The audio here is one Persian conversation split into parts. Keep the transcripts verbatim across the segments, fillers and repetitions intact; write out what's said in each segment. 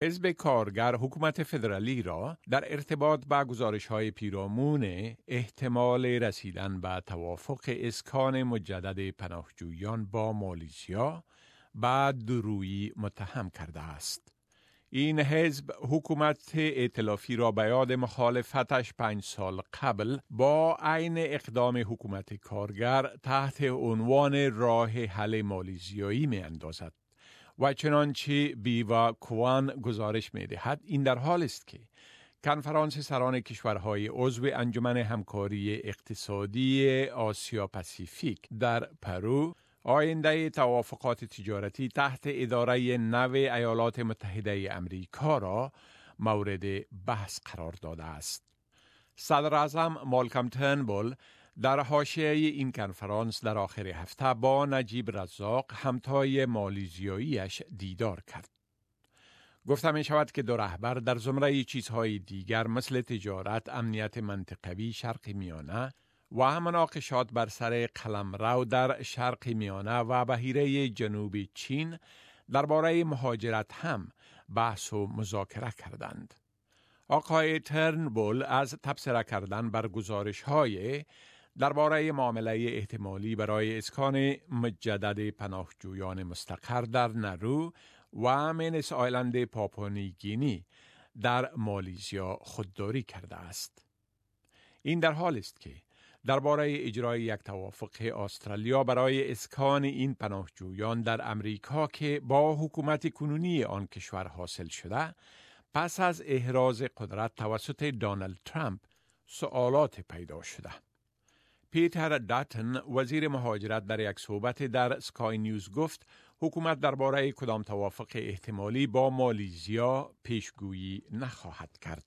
حزب کارگر حکومت فدرالی را در ارتباط با گزارش‌های پیرامون احتمال رسیدن به توافق اسکان مجدد پناهجویان با مالیزیا به دورویی متهم کرده است. این حزب حکومت ائتلافی را به یاد مخالفتش پنج سال قبل با عین اقدام حکومت کارگر تحت عنوان راه حل مالیزیایی می اندازد. و چنانچه بیوا کوان گزارش می دهد این در حال است که کنفرانس سران کشورهای عضو انجمن همکاری اقتصادی آسیا پاسیفیک در پرو آینده توافقات تجارتی تحت اداره نو ایالات متحده امریکا را مورد بحث قرار داده است. صدر اعظم مالکم ترنبول در حاشیه این کنفرانس در آخر هفته با نجیب رزاق همتای مالیزیاییش دیدار کرد. گفته می شود که دو رهبر در زمره چیزهای دیگر مثل تجارت، امنیت منطقوی شرق میانه و مناقشات بر سر قلمرو در شرق میانه و بحیره جنوب چین درباره مهاجرت هم بحث و مذاکره کردند. آقای ترنبول از تبصره کردن بر گزارش‌های درباره معامله احتمالی برای اسکان مجدد پناهجویان مستقر در نرو و منس آیلند پاپوای گینی در مالیزیا خودداری کرده است. این در حال است که درباره اجرای یک توافق استرالیا برای اسکان این پناهجویان در امریکا که با حکومت کنونی آن کشور حاصل شده، پس از احراز قدرت توسط دونالد ترامپ سوالات پیدا شده. پیتر داتن وزیر مهاجرت در یک صحبت در سکای نیوز گفت حکومت درباره کدام توافق احتمالی با مالیزیا پیشگویی نخواهد کرد.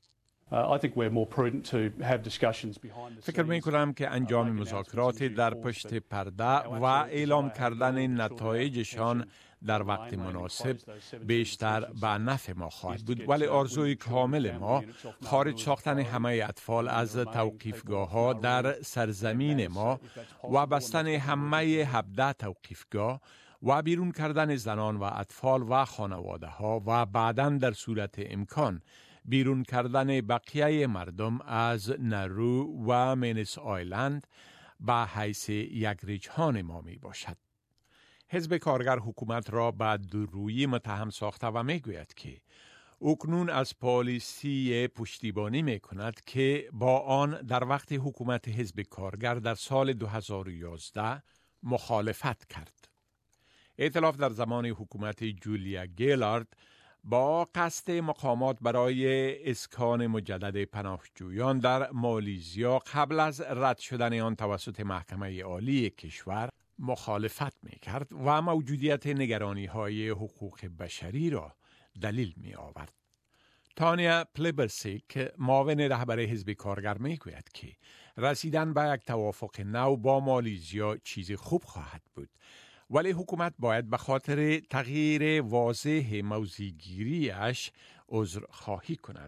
فکر می کنم که انجام مذاکرات در پشت پرده و اعلام کردن نتایجشان در وقت مناسب بیشتر به نفع ما خواهد بود، ولی آرزوی کامل ما خارج ساختن همه اطفال از توقیفگاه ها در سرزمین ما و بستن همه هفده توقیفگاه و بیرون کردن زنان و اطفال و خانواده ها و بعداً در صورت امکان بیرون کردن بقیه مردم از نرو و منس آیلند به حیث یک رجحان ما می باشد. حزب کارگر حکومت را به دورویی متهم ساخته و می گوید که اکنون از پالیسی پشتیبانی می کند که با آن در وقت حکومت حزب کارگر در سال دو هزار و یازده مخالفت کرد. ائتلاف در زمان حکومت جولیا گیلارد با قصد مقامات برای اسکان مجدد پناهجویان در مالیزیا قبل از رد شدن آن توسط محکمه عالی کشور مخالفت می کرد و موجودیت نگرانی های حقوق بشری را دلیل می آورد. تانیا پلیبرسیک معاون رهبر حزب کارگر می گوید که رسیدن به یک توافق نو با مالیزیا چیز خوب خواهد بود، ولی حکومت باید به خاطر تغییر واضح موضع‌گیری‌اش عذرخواهی کند.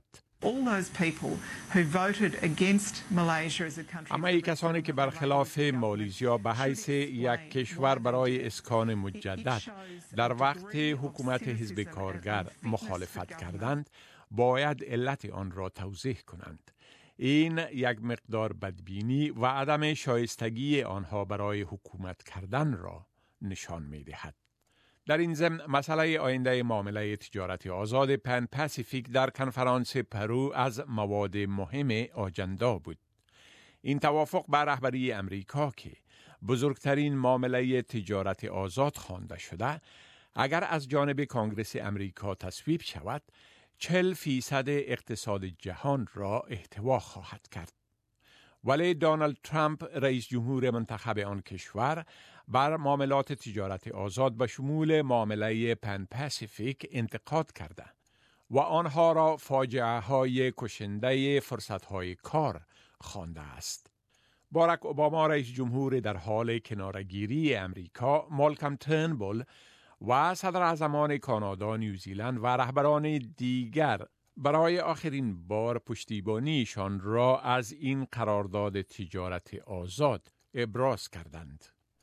همه کسانی که برخلاف مالیزیا به حیث یک کشور برای اسکان مجدد در وقت حکومت حزب کارگر مخالفت کردند، باید علت آن را توضیح کنند. این یک مقدار بدبینی و عدم شایستگی آنها برای حکومت کردن را نشان می دهد. در این ضمن مسئله آینده معامله تجارت آزاد پن پاسیفیک در کنفرانس پرو از مواد مهم آجندا بود. این توافق بر رهبری امریکا که بزرگترین معامله تجارت آزاد خوانده شده، اگر از جانب کنگره امریکا تصویب شود، چهل فیصد اقتصاد جهان را احتوا خواهد کرد. ولی دونالد ترامپ رئیس جمهور منتخب آن کشور بر معاملات تجارت آزاد به شمول معامله پن پاسیفیک انتقاد کرده و آنها را فاجعه های کشنده فرصت های کار خوانده است. باراک اوباما رئیس جمهور در حال کنارگیری امریکا، مالکم ترنبول و صدر اعظمان کانادا، نیوزیلند و رهبران دیگر برای آخرین بار پشتیبانیشان را از این قرارداد تجارت آزاد ابراز کردند.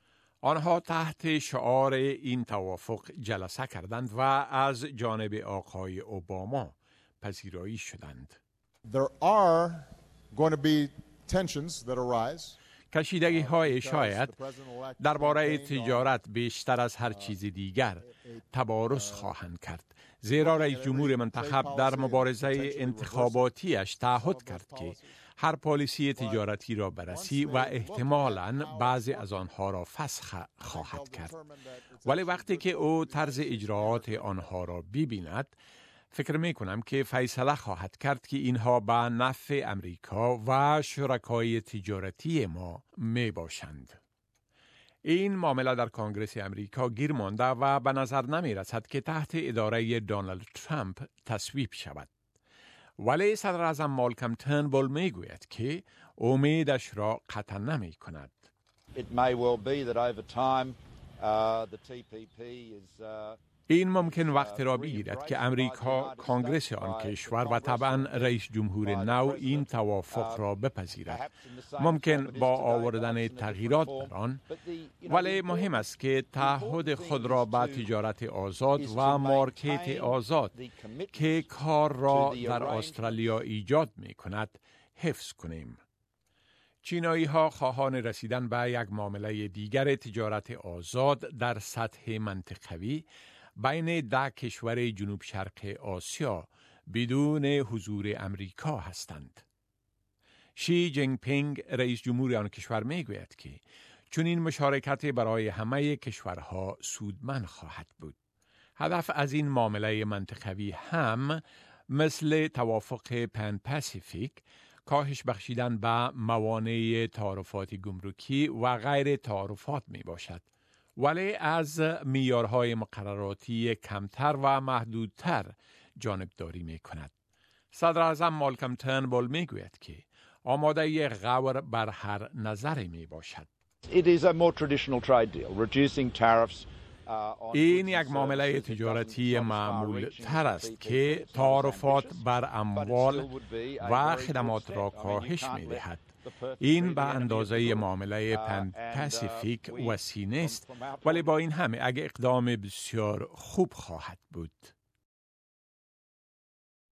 آنها تحت شعار این توافق جلسه کردند و از جانب آقای اوباما پذیرایی شدند. There are going to be tensions that arise. کشیدگی های شاید درباره تجارت بیشتر از هر چیز دیگر تبارز خواهند کرد، زیرا رئیس جمهور منتخب در مبارزه انتخاباتیش تعهد کرد که هر پالیسی تجارتی را بررسی و احتمالاً بعضی از آنها را فسخ خواهد کرد. ولی وقتی که او طرز اجراعات آنها را ببیند، فکر می کنم که فیصله خواهد کرد که اینها به نفع امریکا و شرکای تجارتی ما می باشند. این معامله در کنگره امریکا گیر مانده و به نظر نمی رسد که تحت اداره دونالد ترامپ تصویب شود. ولی صدر اعظم مالکم ترنبول می گوید که امیدش را قطع نمی کند. It may well be that over time uh, the T P P is uh... این ممکن وقت را بگیرد که امریکا کنگره آن کشور و طبعا رئیس جمهور نو این توافق را بپذیرد. ممکن با آوردن تغییرات در آن، ولی مهم است که تعهد خود را به تجارت آزاد و مارکت آزاد که کار را در استرالیا ایجاد می کند حفظ کنیم. چینایی ها خواهان رسیدن به یک معامله دیگر تجارت آزاد در سطح منطقوی بین ده کشور جنوب شرق آسیا بدون حضور امریکا هستند. شی جینگ پینگ رئیس جمهور آن کشور می گوید که چون این مشارکت برای همه کشورها سودمند خواهد بود. هدف از این معامله منطقوی هم مثل توافق پن پاسیفیک کاهش بخشیدن به موانع تعرفات گمرکی و غیر تعرفات می باشد، ولی از معیارهای مقرراتی کمتر و محدودتر جانبداری می کند. صدر اعظم مالکم ترنبول می گوید که آماده غور بر هر نظری می باشد. It is a more traditional trade deal, reducing tariffs. این یک معامله تجارتی معمول تر است که تعرفات بر اموال و خدمات را کاهش می دهد. این به اندازه معامله پن پاسیفیک وسیع نیست، ولی با این همه اگه اقدام بسیار خوب خواهد بود.